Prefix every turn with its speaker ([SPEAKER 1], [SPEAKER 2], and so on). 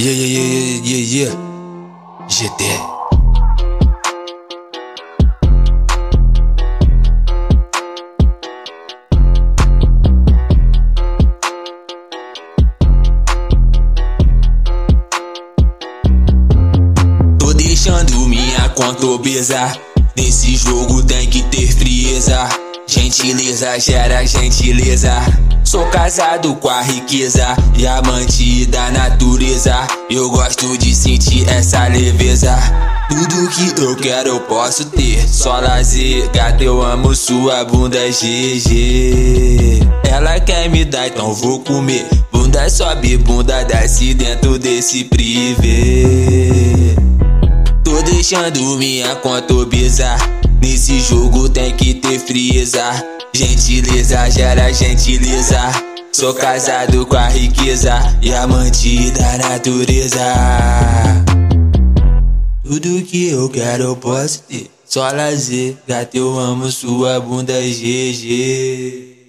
[SPEAKER 1] Yeah. GT. Tô deixando minha conta obesa. Nesse jogo tem que ter frieza. Gentileza gera gentileza. Sou casado com a riqueza e amante da natureza. Eu gosto de sentir essa leveza. Tudo que eu quero eu posso ter. Só lazer, gata, eu amo sua bunda GG. Ela quer me dar, então vou comer. Bunda sobe, bunda desce dentro desse privê. Tô deixando minha conta obesa. Nesse jogo tem que ter frieza. Gentileza gera gentileza. Sou casado com a riqueza e amante da natureza. Tudo que eu quero eu posso ter. Só lazer, gata, eu amo sua bunda GG.